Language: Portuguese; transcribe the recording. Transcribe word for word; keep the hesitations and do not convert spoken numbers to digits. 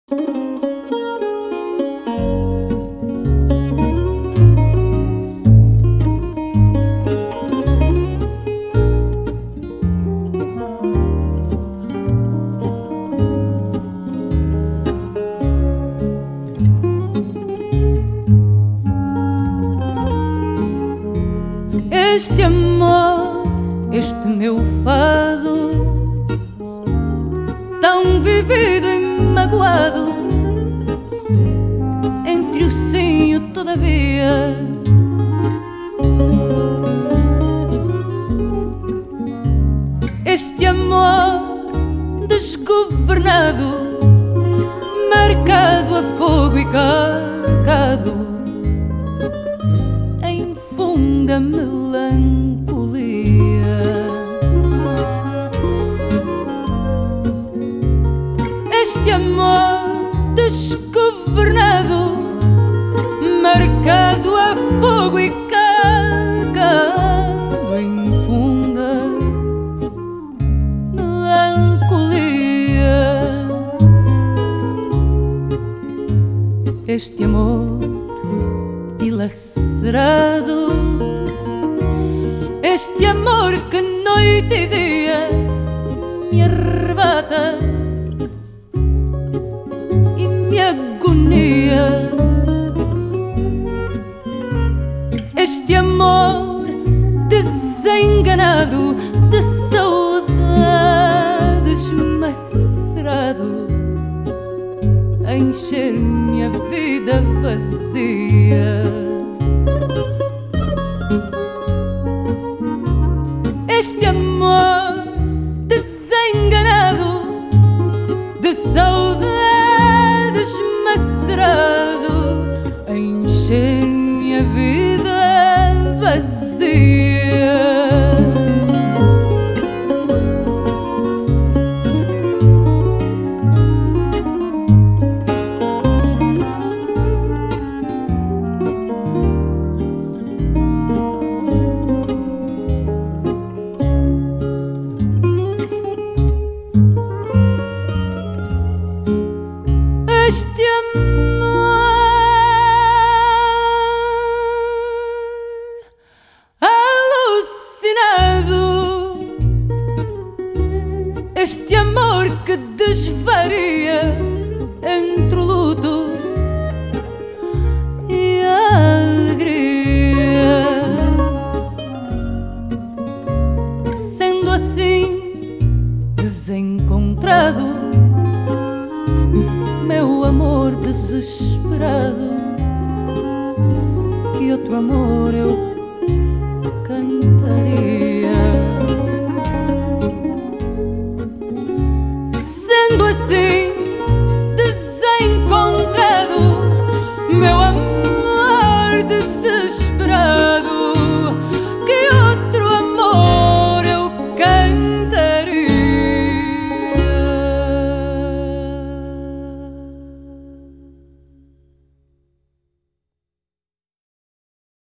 Este amor, este meu fado, tão vivido e magoado, entre o sim e o todavia. Este amor desgovernado, marcado a fogo e calcado em funda melancolia. Este amor desgovernado, marcado a fogo e calcado em funda melancolia. Este amor dilacerado, este amor que noite e dia me arrebata e me agonia. Este amor desenganado, de saudades macerado, a encher-me a vida vazia. Este amor desenganado, de saudades macerado, a encher-me a vida vazia. Este amor alucinado, este amor que desvaria entre o luto e a alegria. Sendo assim desencontrado, meu amor desesperado, que outro amor eu cantaria.